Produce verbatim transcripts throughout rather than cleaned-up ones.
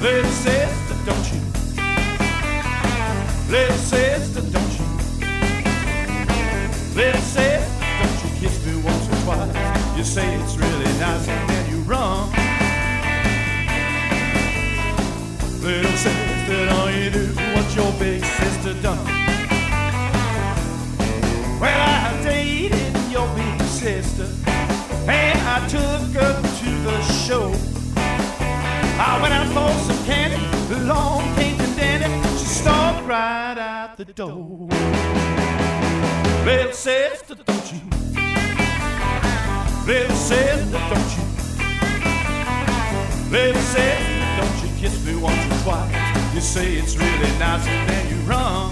Little sister, don't you? Little sister, don't you? Little sister, don't you kiss me once or twice? You say it's really nice and then you run. Little sister, don't you do what your big sister done? Well, I dated your big sister and I took her to the show. I went out for some candy, along came to Danny. She stalked right out the door. Little sister, don't you? Little sister, don't you? Little sister, don't you kiss me once or twice? You say it's really nice and then you run.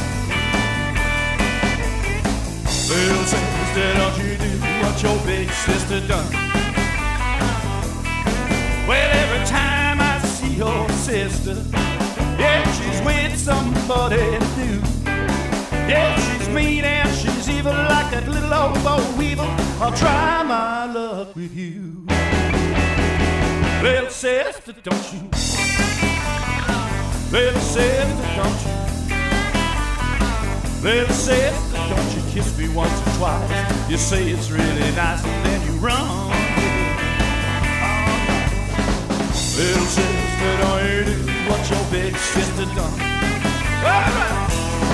Little sister, don't you do what your big sister done? Well, every time I see your sister, yeah, she's with somebody new. Yeah, she's mean and she's evil like that little old Bo Weevil. I'll try my luck with you. Little sister, don't you? Little sister, don't you? Little sister, don't you kiss me once or twice? You say it's really nice and then you run. Little sister, don't you do what your big sister done? All right.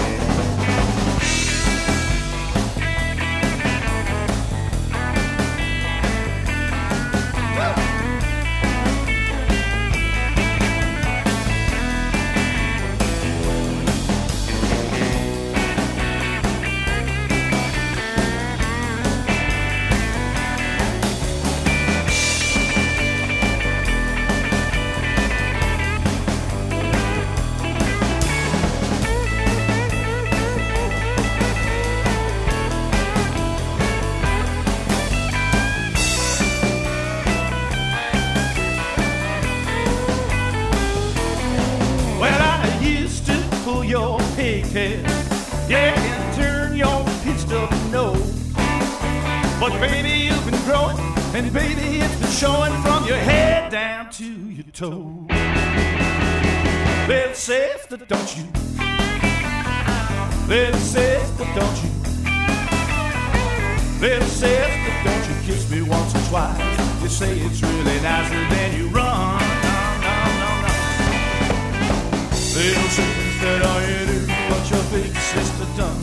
Your pigtail, yeah, and turn your pistol nose. But baby, you've been growing, and baby, it's been showing from your head down to your toe. Little sister, don't you? Little sister, don't you? Little sister, don't you kiss me once or twice? You say it's really nice and then you run. No, no, no, no. Little sister, don't you do what your big sister done?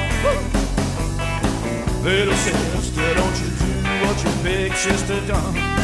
Woo! Little sister, don't you do what your big sister done?